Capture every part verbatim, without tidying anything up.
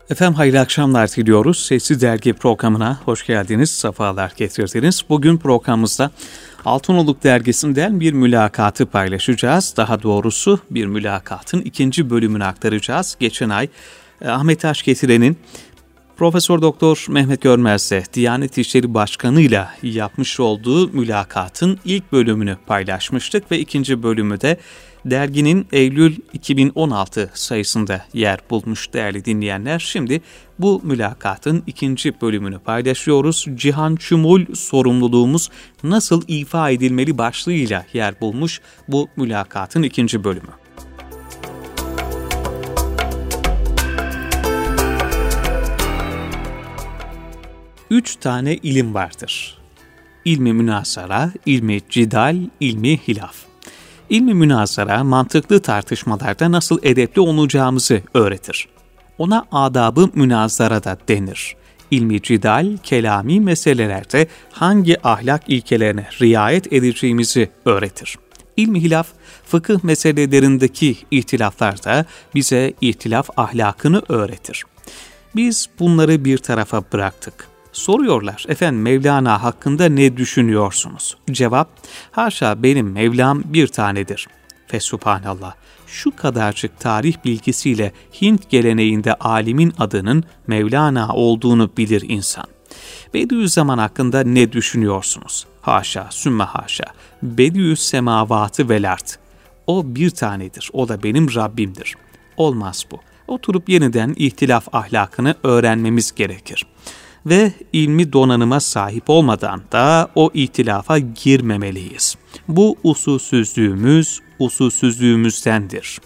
Efendim hayırlı akşamlar diliyoruz. Sesli Dergi programına hoş geldiniz, sefalar getirdiniz. Bugün programımızda Altınoluk Dergisi'nden bir mülakatı paylaşacağız. Daha doğrusu bir mülakatın ikinci bölümünü aktaracağız. Geçen ay Ahmet Taşgetiren'in Profesör Doktor Mehmet Görmez'le Diyanet İşleri Başkanı ile yapmış olduğu mülakatın ilk bölümünü paylaşmıştık ve ikinci bölümü de derginin Eylül iki bin on altı sayısında yer bulmuş değerli dinleyenler. Şimdi bu mülakatın ikinci bölümünü paylaşıyoruz. Cihan Çumul sorumluluğumuz nasıl ifa edilmeli başlığıyla yer bulmuş bu mülakatın ikinci bölümü. Üç tane ilim vardır. İlmi münazara, ilmi cidal, ilmi hilaf. İlmi münazara, mantıklı tartışmalarda nasıl edepli olacağımızı öğretir. Ona adab-ı münazara da denir. İlmi cidal, kelami meselelerde hangi ahlak ilkelerine riayet edeceğimizi öğretir. İlmi hilaf, fıkıh meselelerindeki ihtilaflarda bize ihtilaf ahlakını öğretir. Biz bunları bir tarafa bıraktık. Soruyorlar, efendim Mevlana hakkında ne düşünüyorsunuz? Cevap, haşa benim Mevlam bir tanedir. Fesubhanallah, şu kadarcık tarih bilgisiyle Hint geleneğinde alimin adının Mevlana olduğunu bilir insan. Bediüzzaman hakkında ne düşünüyorsunuz? Haşa, sümme haşa, Bediüz semavatı vel art. O bir tanedir, o da benim Rabbimdir. Olmaz bu. Oturup yeniden ihtilaf ahlakını öğrenmemiz gerekir. Ve ilmi donanıma sahip olmadan da o ihtilafa girmemeliyiz. Bu usulsüzlüğümüz, usulsüzlüğümüzdendir.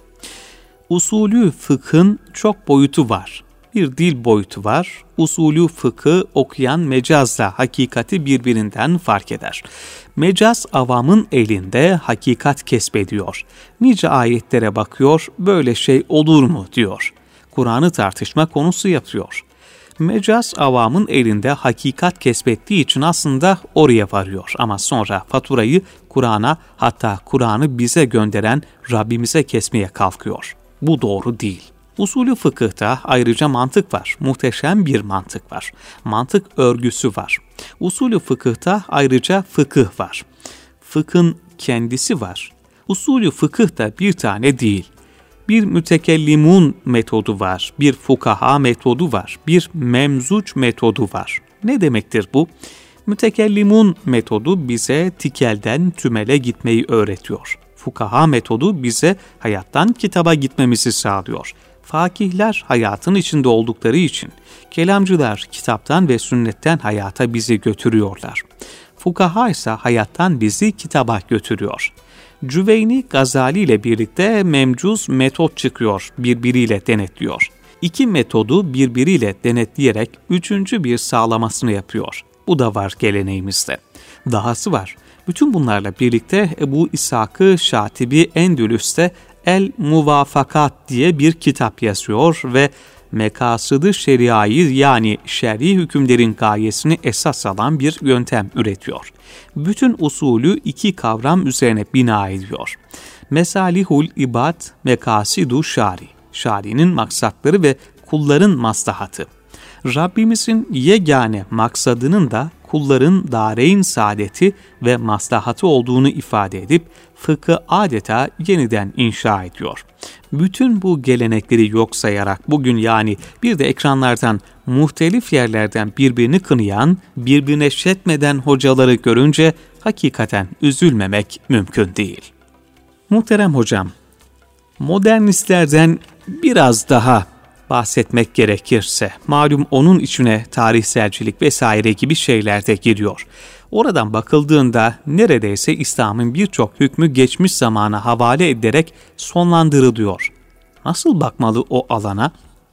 Usulü fıkhın çok boyutu var. Bir dil boyutu var. Usulü fıkhı okuyan mecazla hakikati birbirinden fark eder. Mecaz avamın elinde hakikat kesbediyor. Nice ayetlere bakıyor, böyle şey olur mu diyor. Kur'an'ı tartışma konusu yapıyor. Mecaz avamın elinde hakikat kesbettiği için aslında oraya varıyor. Ama sonra faturayı Kur'an'a, hatta Kur'an'ı bize gönderen Rabbimize kesmeye kalkıyor. Bu doğru değil. Usulü fıkıhta ayrıca mantık var. Muhteşem bir mantık var. Mantık örgüsü var. Usulü fıkıhta ayrıca fıkıh var. Fıkhın kendisi var. Usulü fıkıh da bir tane değil. Bir mütekellimun metodu var, bir fukaha metodu var, bir memzuç metodu var. Ne demektir bu? Mütekellimun metodu bize tikelden tümele gitmeyi öğretiyor. Fukaha metodu bize hayattan kitaba gitmemizi sağlıyor. Fakihler hayatın içinde oldukları için, kelamcılar kitaptan ve sünnetten hayata bizi götürüyorlar. Fukaha ise hayattan bizi kitaba götürüyor. Cüveyni Gazali ile birlikte memcuz metot çıkıyor, birbiriyle denetliyor. İki metodu birbiriyle denetleyerek üçüncü bir sağlamasını yapıyor. Bu da var geleneğimizde. Dahası var. Bütün bunlarla birlikte Ebu İshak-ı Şatibi Endülüs'te El Muvafakat diye bir kitap yazıyor ve mekasıdı şeriayı yani şer'i hükümlerin gayesini esas alan bir yöntem üretiyor. Bütün usulü iki kavram üzerine bina ediyor. Mesalihul ibad, mekasidu şari. Şari'nin maksatları ve kulların maslahatı. Rabbimizin yegane maksadının da kulların dareyn saadeti ve maslahatı olduğunu ifade edip fıkhı adeta yeniden inşa ediyor. Bütün bu gelenekleri yok sayarak bugün yani bir de ekranlardan muhtelif yerlerden birbirini kınayan, birbirine şetmeden hocaları görünce hakikaten üzülmemek mümkün değil. Muhterem hocam, modernistlerden biraz daha bahsetmek gerekirse, malum onun içine tarihselcilik vesaire gibi şeyler de giriyor. Oradan bakıldığında neredeyse İslam'ın birçok hükmü geçmiş zamana havale edilerek sonlandırılıyor. Nasıl bakmalı o alana?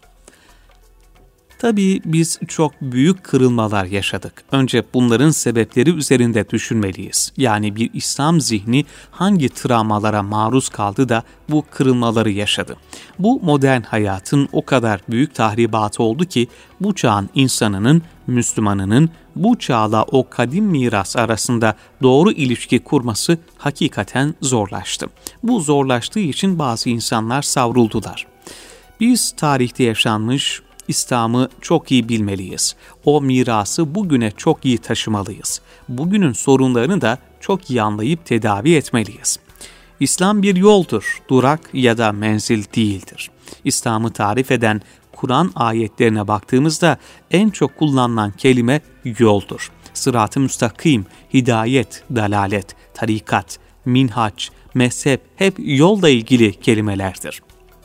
Tabii biz çok büyük kırılmalar yaşadık. Önce bunların sebepleri üzerinde düşünmeliyiz. Yani bir İslam zihni hangi travmalara maruz kaldı da bu kırılmaları yaşadı? Bu modern hayatın o kadar büyük tahribatı oldu ki bu çağın insanının, Müslümanının bu çağla o kadim miras arasında doğru ilişki kurması hakikaten zorlaştı. Bu zorlaştığı için bazı insanlar savruldular. Biz tarihte yaşanmış İslam'ı çok iyi bilmeliyiz. O mirası bugüne çok iyi taşımalıyız. Bugünün sorunlarını da çok iyi anlayıp tedavi etmeliyiz. İslam bir yoldur, durak ya da menzil değildir. İslam'ı tarif eden Kur'an ayetlerine baktığımızda en çok kullanılan kelime yoldur. Sırat-ı müstakim, hidayet, dalalet, tarikat, minhaç, mezhep hep yolla ilgili kelimelerdir.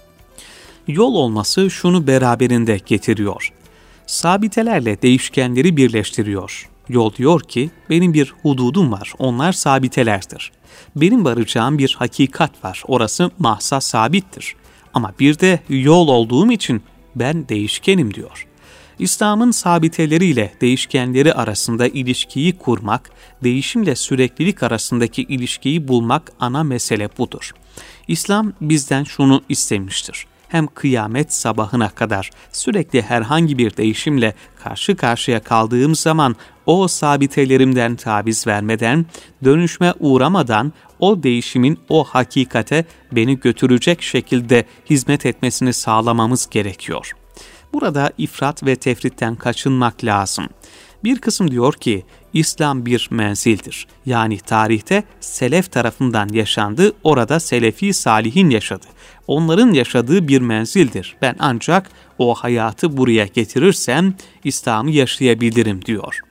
Yol olması şunu beraberinde getiriyor. Sabitelerle değişkenleri birleştiriyor. Yol diyor ki benim bir hududum var, onlar sabitelerdir. Benim varacağım bir hakikat var, orası mahsa sabittir. Ama bir de yol olduğum için ben değişkenim diyor. İslam'ın sabiteleriyle değişkenleri arasında ilişkiyi kurmak, değişimle süreklilik arasındaki ilişkiyi bulmak ana mesele budur. İslam bizden şunu istemiştir. Hem kıyamet sabahına kadar sürekli herhangi bir değişimle karşı karşıya kaldığım zaman o sabitelerimden taviz vermeden, dönüşme uğramadan o değişimin o hakikate beni götürecek şekilde hizmet etmesini sağlamamız gerekiyor. Burada ifrat ve tefritten kaçınmak lazım. Bir kısım diyor ki İslam bir menzildir. Yani tarihte selef tarafından yaşandı, orada selefi salihin yaşadı. Onların yaşadığı bir menzildir. Ben ancak o hayatı buraya getirirsem İslam'ı yaşayabilirim diyor.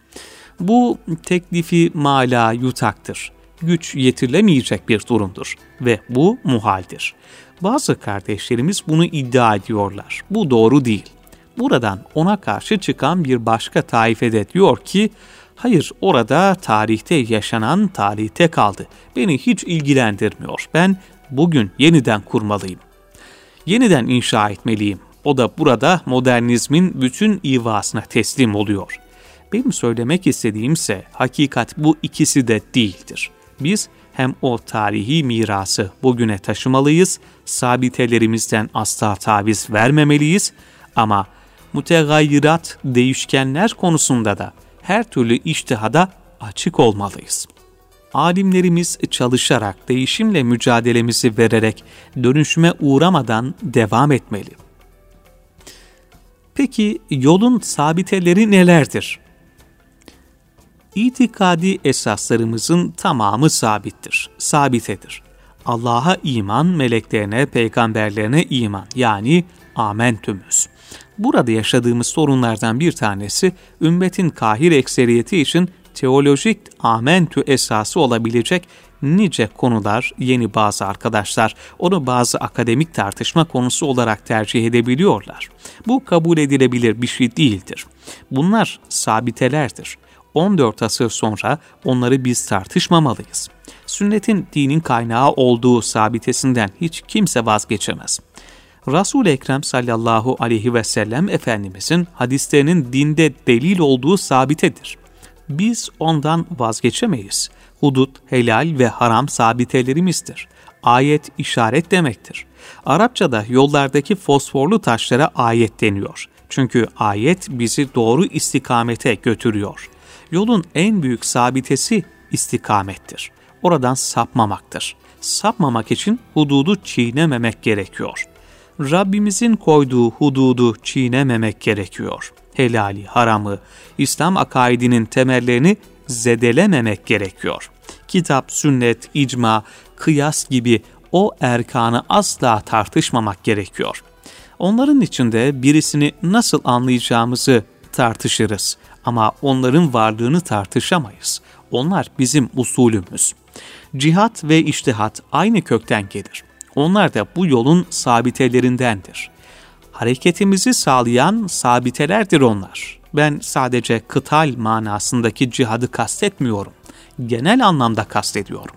Bu teklifi mala yutaktır. Güç yetirilemeyecek bir durumdur ve bu muhaldir. Bazı kardeşlerimiz bunu iddia ediyorlar. Bu doğru değil. Buradan ona karşı çıkan bir başka taife de diyor ki, hayır orada tarihte yaşanan tarihte kaldı. Beni hiç ilgilendirmiyor. Ben bugün yeniden kurmalıyım. Yeniden inşa etmeliyim. O da burada modernizmin bütün ivasına teslim oluyor. Benim söylemek istediğimse hakikat bu ikisi de değildir. Biz hem o tarihi mirası bugüne taşımalıyız, sabitelerimizden asla taviz vermemeliyiz ama mütegayyirat, değişkenler konusunda da her türlü içtihada açık olmalıyız. Alimlerimiz çalışarak, değişimle mücadelemizi vererek dönüşüme uğramadan devam etmeli. Peki yolun sabiteleri nelerdir? İtikadi esaslarımızın tamamı sabittir, sabitedir. Allah'a iman, meleklerine, peygamberlerine iman yani amentümüz. Burada yaşadığımız sorunlardan bir tanesi ümmetin kahir ekseriyeti için teolojik amentü esası olabilecek nice konular, yeni bazı arkadaşlar onu bazı akademik tartışma konusu olarak tercih edebiliyorlar. Bu kabul edilebilir bir şey değildir. Bunlar sabitelerdir. on dört asır sonra onları biz tartışmamalıyız. Sünnetin dinin kaynağı olduğu sabitesinden hiç kimse vazgeçemez. Resul-i Ekrem sallallahu aleyhi ve sellem Efendimizin hadislerinin dinde delil olduğu sabitedir. Biz ondan vazgeçemeyiz. Hudut, helal ve haram sabitelerimizdir. Ayet işaret demektir. Arapçada yollardaki fosforlu taşlara ayet deniyor. Çünkü ayet bizi doğru istikamete götürüyor. Yolun en büyük sabitesi istikamettir. Oradan sapmamaktır. Sapmamak için hududu çiğnememek gerekiyor. Rabbimizin koyduğu hududu çiğnememek gerekiyor. Helali, haramı, İslam akaidinin temellerini zedelememek gerekiyor. Kitap, sünnet, icma, kıyas gibi o erkanı asla tartışmamak gerekiyor. Onların içinde birisini nasıl anlayacağımızı tartışırız ama onların varlığını tartışamayız. Onlar bizim usulümüz. Cihat ve içtihat aynı kökten gelir. Onlar da bu yolun sabitelerindendir. Hareketimizi sağlayan sabitelerdir onlar. Ben sadece kıtal manasındaki cihadı kastetmiyorum. Genel anlamda kastediyorum.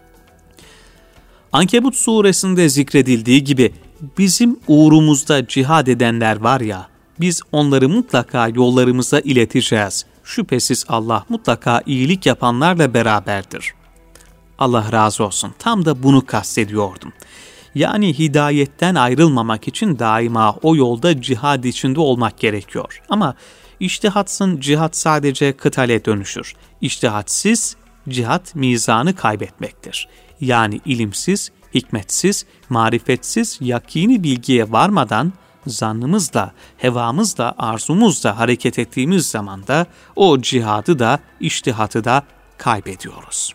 Ankebut suresinde zikredildiği gibi bizim uğrumuzda cihad edenler var ya, biz onları mutlaka yollarımıza ileteceğiz. Şüphesiz Allah mutlaka iyilik yapanlarla beraberdir. Allah razı olsun. Tam da bunu kastediyordum. Yani hidayetten ayrılmamak için daima o yolda cihad içinde olmak gerekiyor. Ama içtihatsın cihat sadece kıtale dönüşür. İçtihatsiz cihat mizanı kaybetmektir. Yani ilimsiz, hikmetsiz, marifetsiz, yakini bilgiye varmadan zannımızla, hevamızla, arzumuzla hareket ettiğimiz zaman da o cihadı da, içtihatı da kaybediyoruz.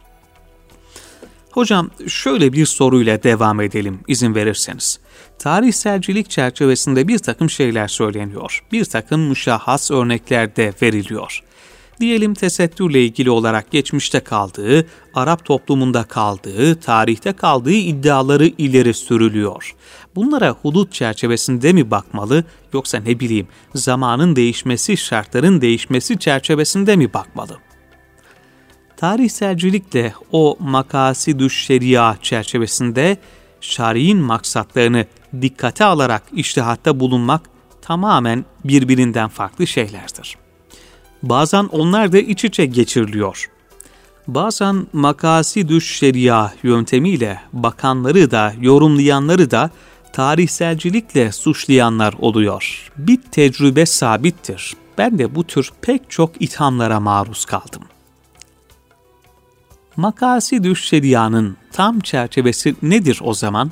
Hocam şöyle bir soruyla devam edelim izin verirseniz. Tarihselcilik çerçevesinde bir takım şeyler söyleniyor. Bir takım müşahhas örnekler de veriliyor. Diyelim tesettürle ilgili olarak geçmişte kaldığı, Arap toplumunda kaldığı, tarihte kaldığı iddiaları ileri sürülüyor. Bunlara hudut çerçevesinde mi bakmalı yoksa ne bileyim zamanın değişmesi, şartların değişmesi çerçevesinde mi bakmalı? Tarihselcilikle o makasidü şeria çerçevesinde şer'in maksatlarını dikkate alarak içtihatta bulunmak tamamen birbirinden farklı şeylerdir. Bazen onlar da iç içe geçiriliyor. Bazen makasidü şeria yöntemiyle bakanları da yorumlayanları da tarihselcilikle suçlayanlar oluyor. Bir tecrübe sabittir. Ben de bu tür pek çok ithamlara maruz kaldım. Makasidü şerianın tam çerçevesi nedir o zaman?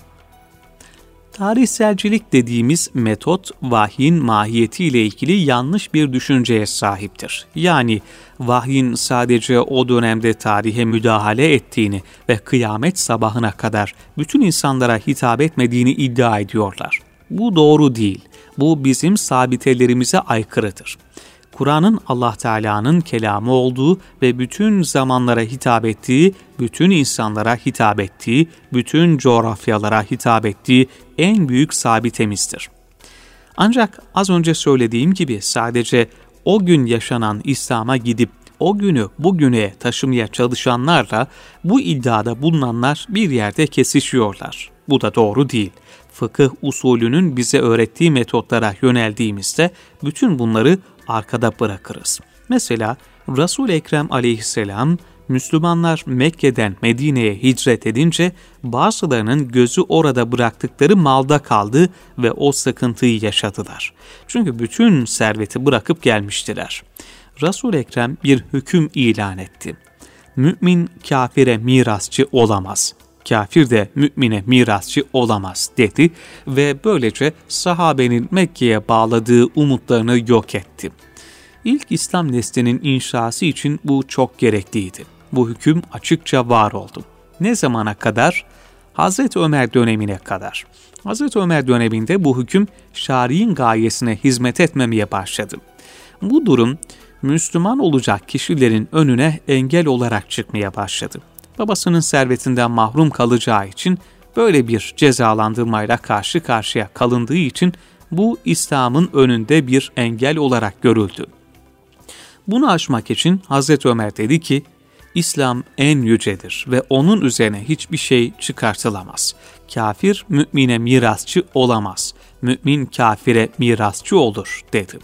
Tarihselcilik dediğimiz metot vahyin mahiyetiyle ilgili yanlış bir düşünceye sahiptir. Yani vahyin sadece o dönemde tarihe müdahale ettiğini ve kıyamet sabahına kadar bütün insanlara hitap etmediğini iddia ediyorlar. Bu doğru değil. Bu bizim sabitelerimize aykırıdır. Kur'an'ın Allah Teala'nın kelamı olduğu ve bütün zamanlara hitap ettiği, bütün insanlara hitap ettiği, bütün coğrafyalara hitap ettiği en büyük sabitemizdir. Ancak az önce söylediğim gibi sadece o gün yaşanan İslam'a gidip o günü bugüne taşımaya çalışanlarla bu iddiada bulunanlar bir yerde kesişiyorlar. Bu da doğru değil. Fıkıh usulünün bize öğrettiği metotlara yöneldiğimizde bütün bunları arkada bırakırız. Mesela Resul-i Ekrem aleyhisselam Müslümanlar Mekke'den Medine'ye hicret edince bazılarının gözü orada bıraktıkları malda kaldı ve o sıkıntıyı yaşadılar. Çünkü bütün serveti bırakıp gelmiştiler. Resul-i Ekrem bir hüküm ilan etti. Mümin kafire mirasçı olamaz. Kafir de mümine mirasçı olamaz dedi ve böylece sahabenin Mekke'ye bağladığı umutlarını yok etti. İlk İslam neslinin inşası için bu çok gerekliydi. Bu hüküm açıkça var oldu. Ne zamana kadar? Hazreti Ömer dönemine kadar. Hazreti Ömer döneminde bu hüküm şer'in gayesine hizmet etmemeye başladı. Bu durum Müslüman olacak kişilerin önüne engel olarak çıkmaya başladı. Babasının servetinden mahrum kalacağı için böyle bir cezalandırmayla karşı karşıya kalındığı için bu İslam'ın önünde bir engel olarak görüldü. Bunu aşmak için Hazreti Ömer dedi ki, İslam en yücedir ve onun üzerine hiçbir şey çıkartılamaz. Kafir mümine mirasçı olamaz. Mümin kafire mirasçı olur dedi.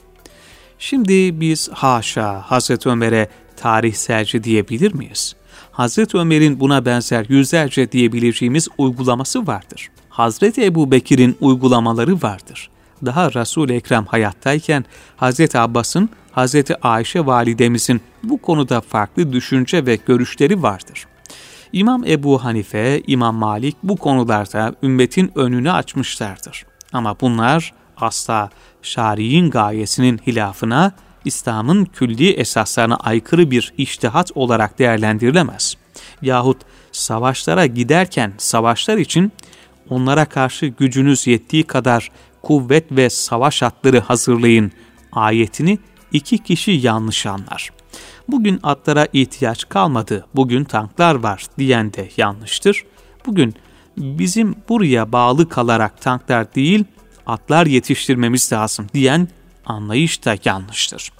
Şimdi biz haşa Hazreti Ömer'e tarihselci diyebilir miyiz? Hazreti Ömer'in buna benzer yüzlerce diyebileceğimiz uygulaması vardır. Hazreti Ebu Bekir'in uygulamaları vardır. Daha Resul-i Ekrem hayattayken Hazreti Abbas'ın, Hazreti Ayşe validemizin bu konuda farklı düşünce ve görüşleri vardır. İmam Ebu Hanife, İmam Malik bu konularda ümmetin önünü açmışlardır. Ama bunlar asla şer'in gayesinin hilafına, İslam'ın külli esaslarına aykırı bir içtihat olarak değerlendirilemez. Yahut savaşlara giderken savaşlar için onlara karşı gücünüz yettiği kadar kuvvet ve savaş atları hazırlayın ayetini iki kişi yanlış anlar. Bugün atlara ihtiyaç kalmadı, bugün tanklar var diyen de yanlıştır. Bugün bizim buraya bağlı kalarak tanklar değil, atlar yetiştirmemiz lazım diyen anlayış da yanlıştır.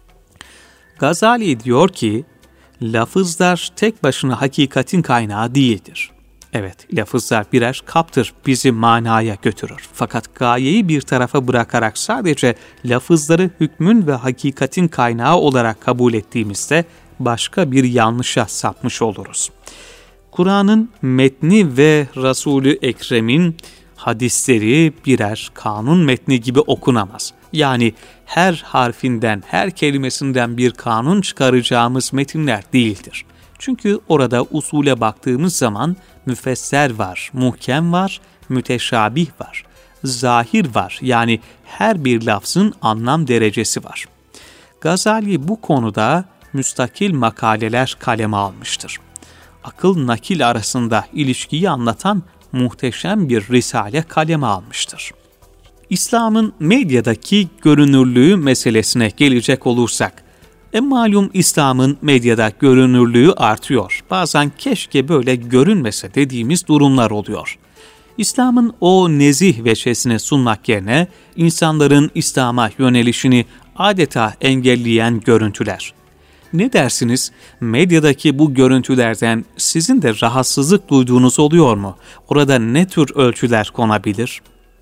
Gazali diyor ki, lafızlar tek başına hakikatin kaynağı değildir. Evet, lafızlar birer kaptır, bizi manaya götürür. Fakat gayeyi bir tarafa bırakarak sadece lafızları hükmün ve hakikatin kaynağı olarak kabul ettiğimizde başka bir yanlışa sapmış oluruz. Kur'an'ın metni ve Resul-i Ekrem'in hadisleri birer kanun metni gibi okunamaz. Yani her harfinden, her kelimesinden bir kanun çıkaracağımız metinler değildir. Çünkü orada usule baktığımız zaman müfesser var, muhkem var, müteşabih var. zahir var. Yani her bir lafzın anlam derecesi var. Gazali bu konuda müstakil makaleler kaleme almıştır. Akıl nakil arasında ilişkiyi anlatan muhteşem bir risale kaleme almıştır. İslam'ın medyadaki görünürlüğü meselesine gelecek olursak, e malum İslam'ın medyada görünürlüğü artıyor. Bazen keşke böyle görünmese dediğimiz durumlar oluyor. İslam'ın o nezih veçesini sunmak yerine insanların İslam'a yönelişini adeta engelleyen görüntüler. Ne dersiniz? Medyadaki bu görüntülerden sizin de rahatsızlık duyduğunuz oluyor mu? Orada ne tür ölçüler konabilir?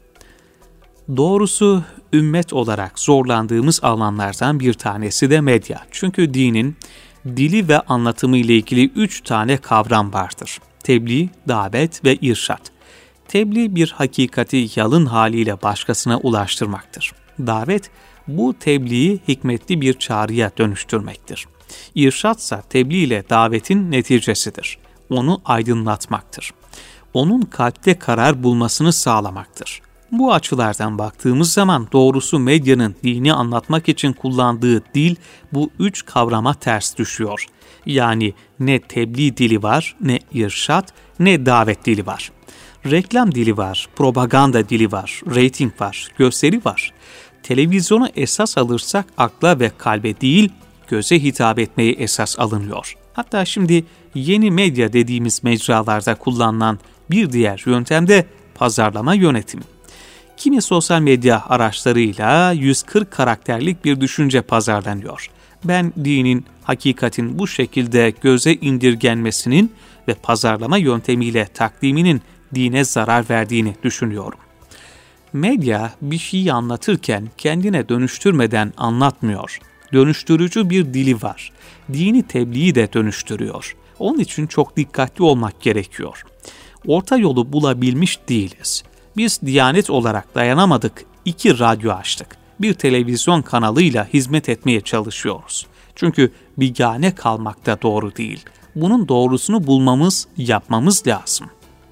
Doğrusu ümmet olarak zorlandığımız alanlardan bir tanesi de medya. Çünkü dinin dili ve anlatımı ile ilgili üç tane kavram vardır. Tebliğ, davet ve irşad. Tebliğ bir hakikati yalın haliyle başkasına ulaştırmaktır. Davet, bu tebliği hikmetli bir çağrıya dönüştürmektir. İrşadsa tebliğ ile davetin neticesidir. Onu aydınlatmaktır. Onun kalpte karar bulmasını sağlamaktır. Bu açılardan baktığımız zaman doğrusu medyanın dini anlatmak için kullandığı dil bu üç kavrama ters düşüyor. Yani ne tebliğ dili var, ne irşad, ne davet dili var. Reklam dili var, propaganda dili var, reyting var, gösteri var. Televizyonu esas alırsak akla ve kalbe değil, göze hitap etmeyi esas alınıyor. Hatta şimdi yeni medya dediğimiz mecralarda kullanılan bir diğer yöntem de pazarlama yönetimi. Kimi sosyal medya araçlarıyla yüz kırk karakterlik bir düşünce pazarlanıyor. Ben dinin, hakikatin bu şekilde göze indirgenmesinin ve pazarlama yöntemiyle takdiminin dine zarar verdiğini düşünüyorum. Medya bir şeyi anlatırken kendine dönüştürmeden anlatmıyor. Dönüştürücü bir dili var. Dini tebliği de dönüştürüyor. Onun için çok dikkatli olmak gerekiyor. Orta yolu bulabilmiş değiliz. Biz Diyanet olarak dayanamadık, iki radyo açtık. Bir televizyon kanalıyla hizmet etmeye çalışıyoruz. Çünkü bigane kalmak da doğru değil. Bunun doğrusunu bulmamız, yapmamız lazım.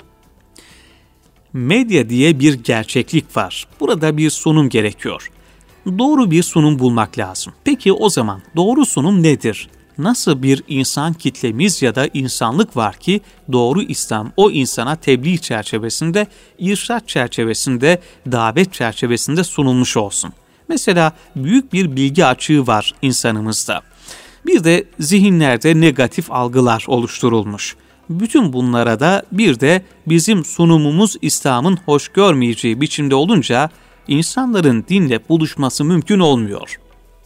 Medya diye bir gerçeklik var. Burada bir sunum gerekiyor. Doğru bir sunum bulmak lazım. Peki o zaman doğru sunum nedir? Nasıl bir insan kitlemiz ya da insanlık var ki doğru İslam o insana tebliğ çerçevesinde, irşad çerçevesinde, davet çerçevesinde sunulmuş olsun? Mesela büyük bir bilgi açığı var insanımızda. Bir de zihinlerde negatif algılar oluşturulmuş. Bütün bunlara da bir de bizim sunumumuz İslam'ın hoş görmeyeceği biçimde olunca insanların dinle buluşması mümkün olmuyor.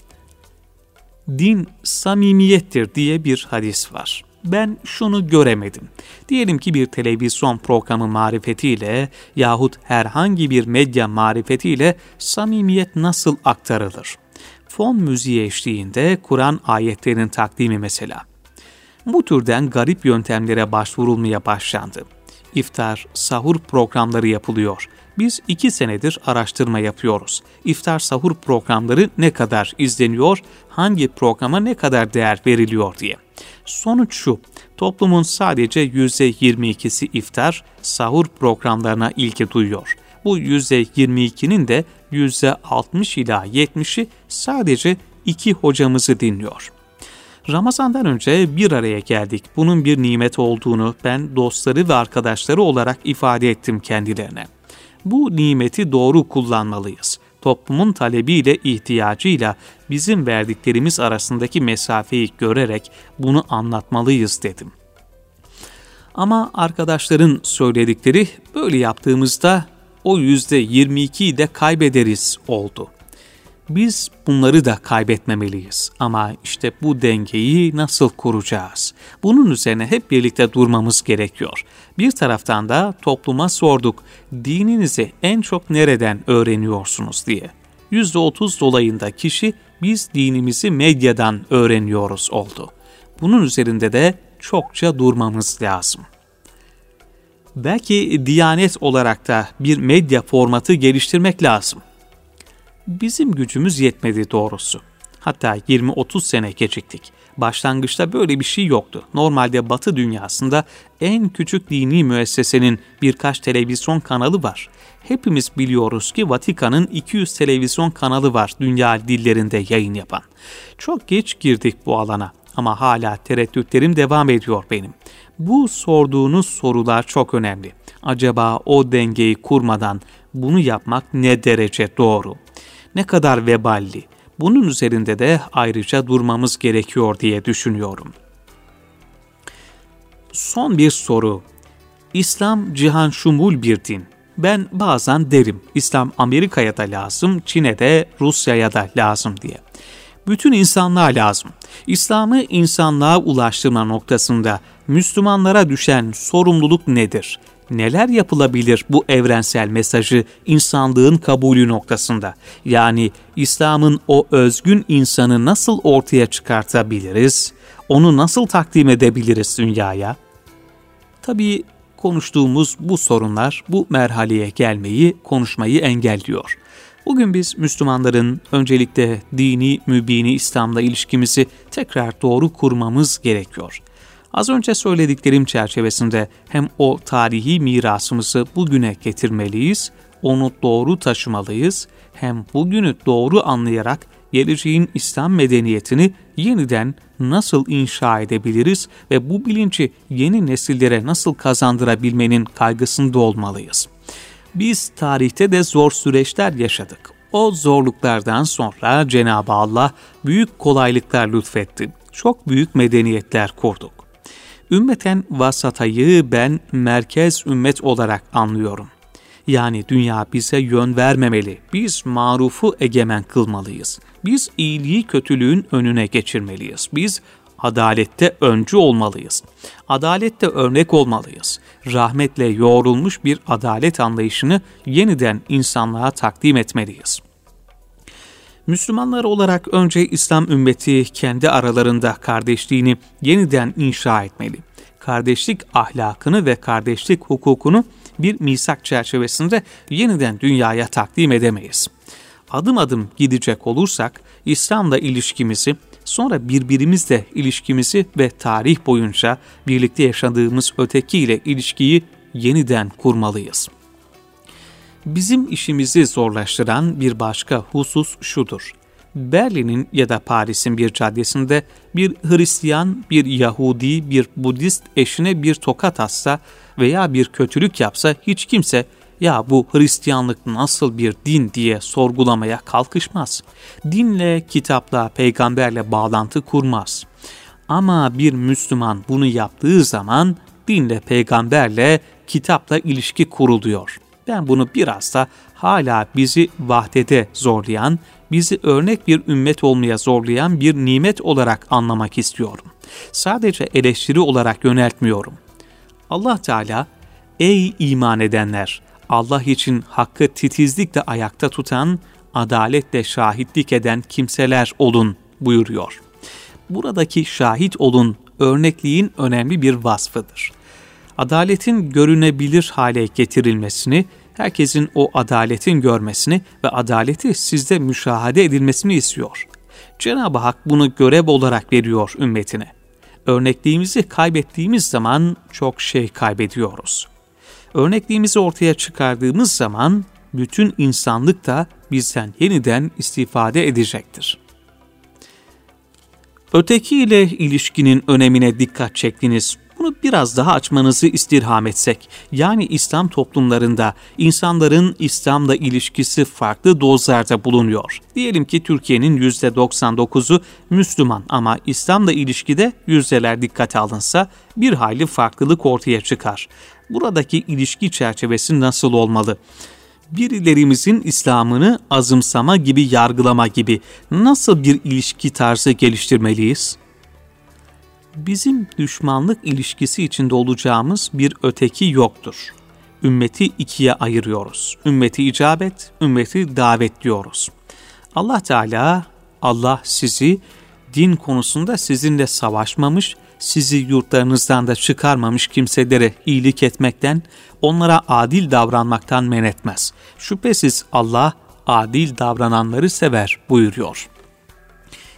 Din samimiyettir diye bir hadis var. Ben şunu göremedim. Diyelim ki bir televizyon programı marifetiyle yahut herhangi bir medya marifetiyle samimiyet nasıl aktarılır? Fon müziği eşliğinde Kur'an ayetlerinin takdimi mesela. Bu türden garip yöntemlere başvurulmaya başlandı. İftar, sahur programları yapılıyor. Biz iki senedir araştırma yapıyoruz. İftar sahur programları ne kadar izleniyor, hangi programa ne kadar değer veriliyor diye. Sonuç şu, toplumun sadece yüzde yirmi ikisi iftar, sahur programlarına ilgi duyuyor. Bu yüzde yirmi ikinin de yüzde altmış ila yetmişi sadece iki hocamızı dinliyor. Ramazan'dan önce bir araya geldik. Bunun bir nimet olduğunu ben dostları ve arkadaşları olarak ifade ettim kendilerine. Bu nimeti doğru kullanmalıyız. Toplumun talebiyle ihtiyacıyla bizim verdiklerimiz arasındaki mesafeyi görerek bunu anlatmalıyız dedim. Ama arkadaşların söyledikleri böyle yaptığımızda o yüzde yirmi ikiyi de kaybederiz oldu. Biz bunları da kaybetmemeliyiz ama işte bu dengeyi nasıl kuracağız? Bunun üzerine hep birlikte durmamız gerekiyor. Bir taraftan da topluma sorduk, dininizi en çok nereden öğreniyorsunuz diye. yüzde otuz dolayında kişi biz dinimizi medyadan öğreniyoruz oldu. Bunun üzerinde de çokça durmamız lazım. Belki Diyanet olarak da bir medya formatı geliştirmek lazım. Bizim gücümüz yetmedi doğrusu. Hatta yirmi otuz sene geciktik. Başlangıçta böyle bir şey yoktu. Normalde Batı dünyasında en küçük dini müessesenin birkaç televizyon kanalı var. Hepimiz biliyoruz ki Vatikan'ın iki yüz televizyon kanalı var dünya dillerinde yayın yapan. Çok geç girdik bu alana ama hala tereddütlerim devam ediyor benim. Bu sorduğunuz sorular çok önemli. Acaba o dengeyi kurmadan bunu yapmak ne derece doğru? Ne kadar veballi? Bunun üzerinde de ayrıca durmamız gerekiyor diye düşünüyorum. Son bir soru. İslam cihan şumul bir din. Ben bazen derim İslam Amerika'ya da lazım, Çin'e de Rusya'ya da lazım diye. Bütün insanlığa lazım. İslam'ı insanlığa ulaştırma noktasında Müslümanlara düşen sorumluluk nedir? Neler yapılabilir bu evrensel mesajı insanlığın kabulü noktasında? Yani İslam'ın o özgün insanı nasıl ortaya çıkartabiliriz? Onu nasıl takdim edebiliriz dünyaya? Tabii konuştuğumuz bu sorunlar bu merhaleye gelmeyi, konuşmayı engelliyor. Bugün biz Müslümanların öncelikle dini, mübini İslam'la ilişkimizi tekrar doğru kurmamız gerekiyor. Az önce söylediklerim çerçevesinde hem o tarihi mirasımızı bugüne getirmeliyiz, onu doğru taşımalıyız, hem bugünü doğru anlayarak geleceğin İslam medeniyetini yeniden nasıl inşa edebiliriz ve bu bilinci yeni nesillere nasıl kazandırabilmenin kaygısında olmalıyız. Biz tarihte de zor süreçler yaşadık. O zorluklardan sonra Cenab-ı Allah büyük kolaylıklar lütfetti. Çok büyük medeniyetler kurduk. Ümmeten vasatayı ben merkez ümmet olarak anlıyorum. Yani dünya bize yön vermemeli. Biz marufu egemen kılmalıyız. Biz iyiliği kötülüğün önüne geçirmeliyiz. Biz adalette öncü olmalıyız. Adalette örnek olmalıyız. Rahmetle yoğrulmuş bir adalet anlayışını yeniden insanlığa takdim etmeliyiz. Müslümanlar olarak önce İslam ümmeti kendi aralarında kardeşliğini yeniden inşa etmeli. Kardeşlik ahlakını ve kardeşlik hukukunu bir misak çerçevesinde yeniden dünyaya takdim edemeyiz. Adım adım gidecek olursak İslam'la ilişkimizi, sonra birbirimizle ilişkimizi ve tarih boyunca birlikte yaşadığımız ötekiyle ilişkiyi yeniden kurmalıyız. Bizim işimizi zorlaştıran bir başka husus şudur. Berlin'in ya da Paris'in bir caddesinde bir Hristiyan, bir Yahudi, bir Budist eşine bir tokat atsa veya bir kötülük yapsa hiç kimse ya bu Hristiyanlık nasıl bir din diye sorgulamaya kalkışmaz. Dinle, kitapla, peygamberle bağlantı kurmaz. Ama bir Müslüman bunu yaptığı zaman dinle, peygamberle, kitapla ilişki kuruluyor. Ben bunu biraz da hala bizi vahdete zorlayan, bizi örnek bir ümmet olmaya zorlayan bir nimet olarak anlamak istiyorum. Sadece eleştiri olarak yöneltmiyorum. Allah Teala, ey iman edenler, Allah için hakkı titizlikle ayakta tutan, adaletle şahitlik eden kimseler olun buyuruyor. Buradaki şahit olun örnekliğin önemli bir vasfıdır. Adaletin görünebilir hale getirilmesini, herkesin o adaletin görmesini ve adaleti sizde müşahede edilmesini istiyor. Cenab-ı Hak bunu görev olarak veriyor ümmetine. Örnekliğimizi kaybettiğimiz zaman çok şey kaybediyoruz. Örnekliğimizi ortaya çıkardığımız zaman bütün insanlık da bizden yeniden istifade edecektir. Öteki ile ilişkinin önemine dikkat çektiniz. Bunu biraz daha açmanızı istirham etsek, yani İslam toplumlarında insanların İslam'la ilişkisi farklı dozlarda bulunuyor. Diyelim ki Türkiye'nin yüzde doksan dokuzu Müslüman ama İslam'la ilişkide yüzdeler dikkate alınsa bir hayli farklılık ortaya çıkar. Buradaki ilişki çerçevesi nasıl olmalı? Birilerimizin İslam'ını azımsama gibi, yargılama gibi nasıl bir ilişki tarzı geliştirmeliyiz? Bizim düşmanlık ilişkisi içinde olacağımız bir öteki yoktur. Ümmeti ikiye ayırıyoruz. Ümmeti icabet, ümmeti davet diyoruz. Allah Teala, Allah sizi din konusunda sizinle savaşmamış, sizi yurtlarınızdan da çıkarmamış kimselere iyilik etmekten, onlara adil davranmaktan men etmez. Şüphesiz Allah adil davrananları sever buyuruyor.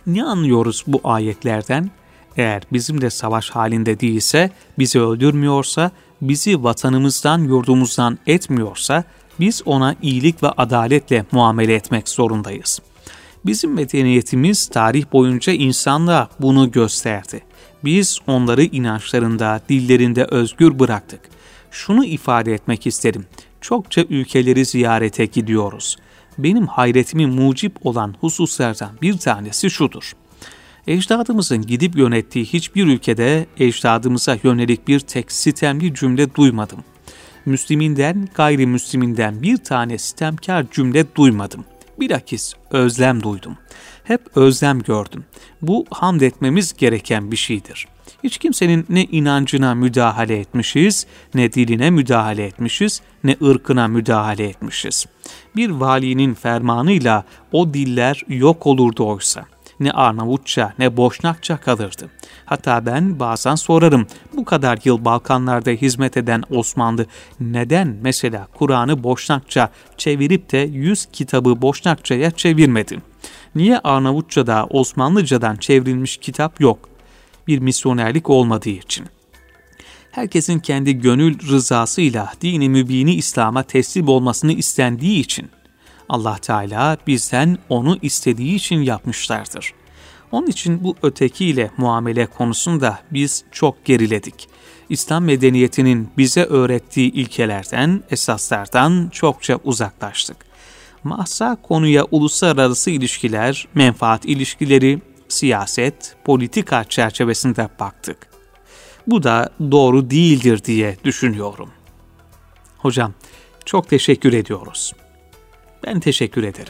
Ne anlıyoruz bu ayetlerden? Eğer bizimle savaş halinde değilse, bizi öldürmüyorsa, bizi vatanımızdan, yurdumuzdan etmiyorsa, biz ona iyilik ve adaletle muamele etmek zorundayız. Bizim medeniyetimiz tarih boyunca insanlığa bunu gösterdi. Biz onları inançlarında, dillerinde özgür bıraktık. Şunu ifade etmek isterim. Çokça ülkeleri ziyarete gidiyoruz. Benim hayretimi mucip olan hususlardan bir tanesi şudur. Ecdadımızın gidip yönettiği hiçbir ülkede ecdadımıza yönelik bir tek sitemli cümle duymadım. Müsliminden, gayrimüsliminden bir tane sitemkar cümle duymadım. Bilakis özlem duydum. Hep özlem gördüm. Bu hamd etmemiz gereken bir şeydir. Hiç kimsenin ne inancına müdahale etmişiz, ne diline müdahale etmişiz, ne ırkına müdahale etmişiz. Bir valinin fermanıyla o diller yok olurdu oysa. Ne Arnavutça ne Boşnakça kalırdı. Hatta ben bazen sorarım, bu kadar yıl Balkanlarda hizmet eden Osmanlı neden mesela Kur'an'ı Boşnakça çevirip de yüz kitabı Boşnakça'ya çevirmedi? Niye Arnavutça'da Osmanlıcadan çevrilmiş kitap yok? Bir misyonerlik olmadığı için. Herkesin kendi gönül rızasıyla dini mübini İslam'a teslim olmasını istendiği için Allah Teala bizden onu istediği için yapmışlardır. Onun için bu ötekiyle muamele konusunda biz çok geriledik. İslam medeniyetinin bize öğrettiği ilkelerden, esaslardan çokça uzaklaştık. Mahsa konuya uluslararası ilişkiler, menfaat ilişkileri, siyaset, politika çerçevesinde baktık. Bu da doğru değildir diye düşünüyorum. Hocam, çok teşekkür ediyoruz. Ben teşekkür ederim.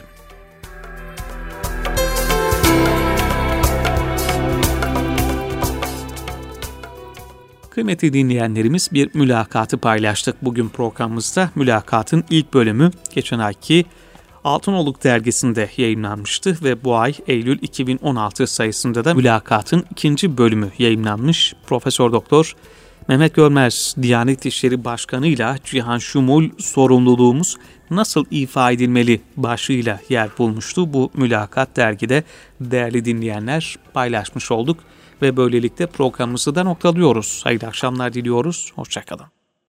Kıymetli dinleyenlerimiz, bir mülakatı paylaştık bugün programımızda. Mülakatın ilk bölümü geçen ayki Altınoluk dergisinde yayınlanmıştı ve bu ay Eylül iki bin on altı sayısında da mülakatın ikinci bölümü yayınlanmış. Profesör Doktor Mehmet Görmez Diyanet İşleri Başkanı ile Cihan Şumul sorumluluğumuz nasıl ifa edilmeli başlığıyla yer bulmuştu. Bu mülakat dergide değerli dinleyenler paylaşmış olduk ve böylelikle programımızı da noktalıyoruz. Hayırlı akşamlar diliyoruz. Hoşça kalın.